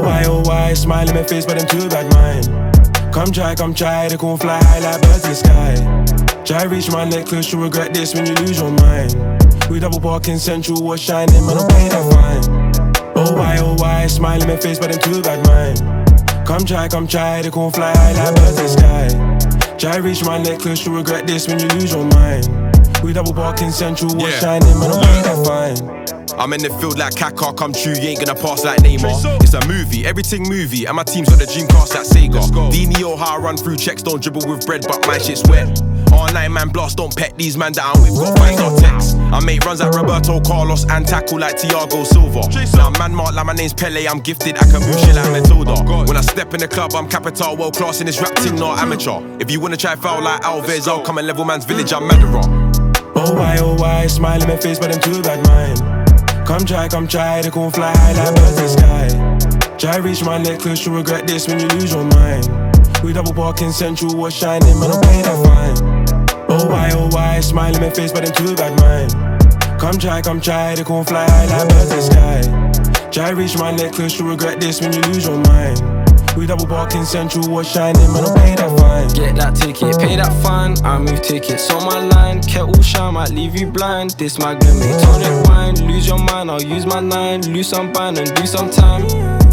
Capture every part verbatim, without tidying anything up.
Oh why, oh why, smile in my face but I'm too bad mine. Come try, come try, they can't fly high like birds in the sky. Try reach my necklace, you'll regret this when you lose your mind. We double park in Central, what's shining, man, don't pay that fine. Oh why, oh why, smile in my face but I'm too bad mine. Come try, come try, they can't fly high like birds in the sky. Try reach my necklace, you'll regret this when you lose your mind. We double park in Central, what's Yeah. shining, man, don't pay that fine. I'm in the field like Kaká, come true, you ain't gonna pass like Neymar. It's a movie, everything movie, and my team's got the Dreamcast like Sega. Dino, how I run through checks, don't dribble with bread, but my shit's wet. R nine man blast, don't pet these man that I'm with, got five star text. I make runs like Roberto Carlos and tackle like Thiago Silva. Now man mark like my name's Pele, I'm gifted, I can move shit like Matilda. When I step in the club, I'm capital, world class in this rap team, not amateur. If you wanna try foul like Alves, I'll come and level man's village, I'm Madara. Oh why, oh why, smile in my face but I'm too bad mine. Come try, come try, they can't fly high like birds in the sky. Try reach my necklace, you'll regret this when you lose your mind. We double park in Central, what's shining, man, don't pay that fine. Oh why, oh why, smile in my face but I'm too bad mine. Come try, come try, they can't fly high like birds in the sky. Try reach my necklace, you'll regret this when you lose your mind. We double park in Central, what's shining, man, don't pay that fine. Get that ticket, pay that fine. I move tickets on my line. Kettle shine might leave you blind. This magnum ain't tonic wine. Lose your mind, I'll use my nine. Lose some band and do some time.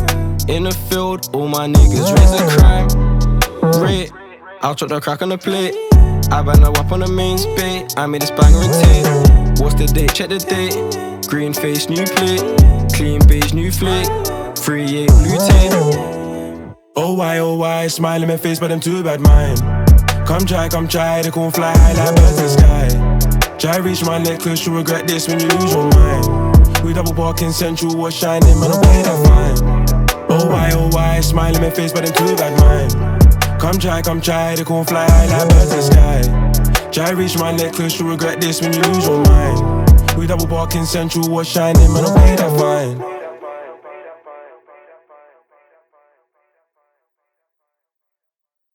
In the field, all my niggas raise the crime. Rate, I'll chop the crack on the plate. I ban her up on the main spade. I made this banger and tape. What's the date? Check the date. Green face, new plate. Clean beige, new flake. three eight blue tape. Oh why, oh why, smile in my face but I'm too bad mine. Come try, come try, they can't fly high like birds in the sky. Try reach my necklace, you'll regret this when you lose your mind. We double park in Central, what's shining, man, don't pay that fine. Oh why, oh why, smile in my face but I'm too bad mine. Come try, come try, they can't fly high like birds in the sky. Try reach my necklace, you'll regret this when you lose your mind. We double park in Central, what's shining, man, don't pay that fine.